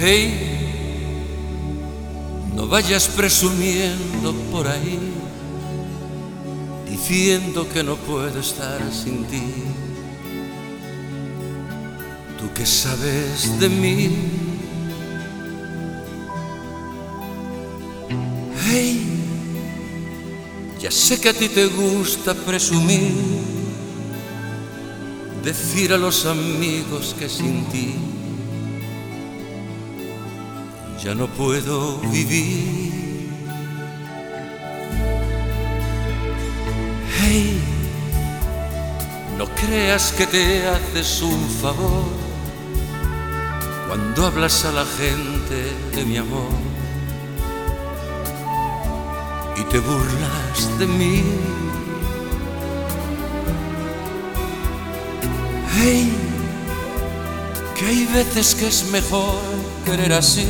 Hey, no vayas presumiendo por ahí, diciendo que no puedo estar sin ti. Tú que sabes de mí. Hey, ya sé que a ti te gusta presumir, decir a los amigos que sin ti ya no puedo vivir. Hey, no creas que te haces un favor cuando hablas a la gente de mi amor y te burlas de mí. Hey, que hay veces que es mejor querer así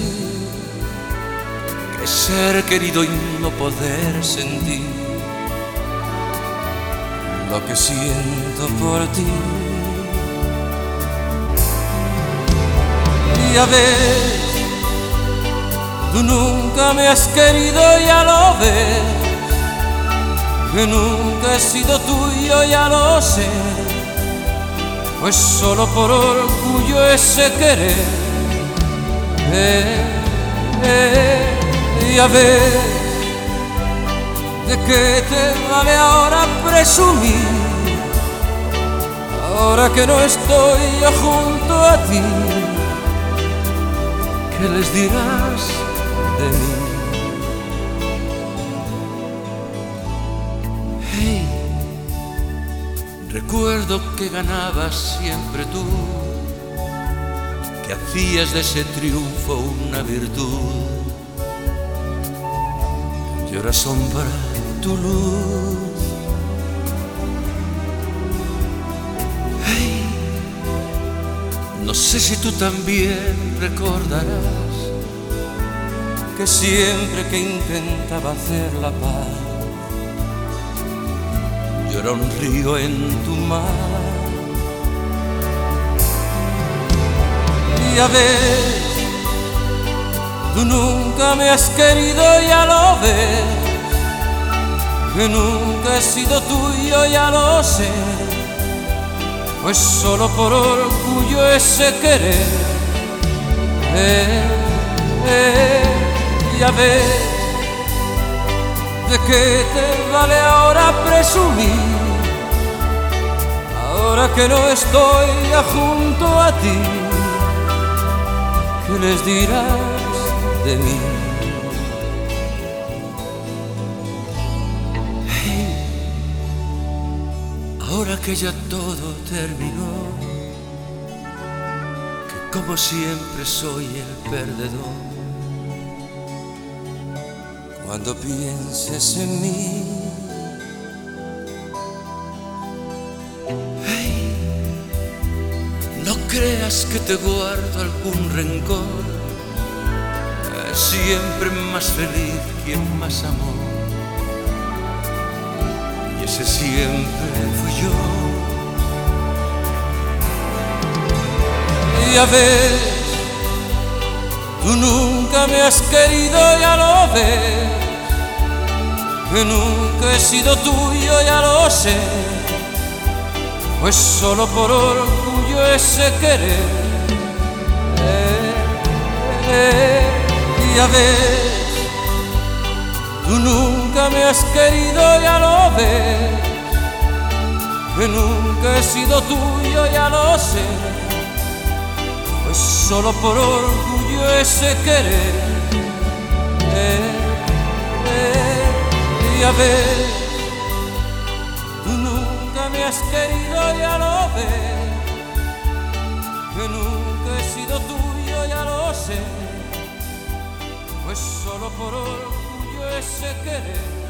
que ser querido y no poder sentir lo que siento por ti. Ya ves, tú nunca me has querido, ya lo ves, que nunca he sido tuyo, ya lo sé, pues solo por orgullo ese querer. Ya ves, ¿de qué te vale ahora presumir? Ahora que no estoy yo junto a ti, ¿qué les dirás de mí? Hey, recuerdo que ganabas siempre tú, que hacías de ese triunfo una virtud, y ahora sombra tu luz. Hey, no sé si tú también recordarás que siempre que intentaba hacer la paz, yo era un río en tu mar. Ya ves, tú nunca me has querido, ya lo ves, que nunca he sido tuyo, ya lo sé, pues solo por orgullo ese querer. Ya ves, ¿de qué te vale ahora presumir? Ahora que no estoy ya junto a ti, ¿qué les dirás de mí? Hey, ahora que ya todo terminó, que como siempre soy el perdedor, cuando pienses en mí, hey, no creas que te guardo algún rencor, es siempre más feliz quien más amó, y ese siempre fui yo. Ya ves, tú nunca me has querido, ya lo ves, que nunca he sido tuyo, ya lo sé, pues solo por orgullo ese querer. Ya ves, tú nunca me has querido, ya lo ves, que nunca he sido tuyo, ya lo sé, pues solo por orgullo ese querer. Ya ves, tú nunca me has querido, ya lo ves, que nunca he sido tuyo, ya lo sé, pues solo por orgullo ese querer.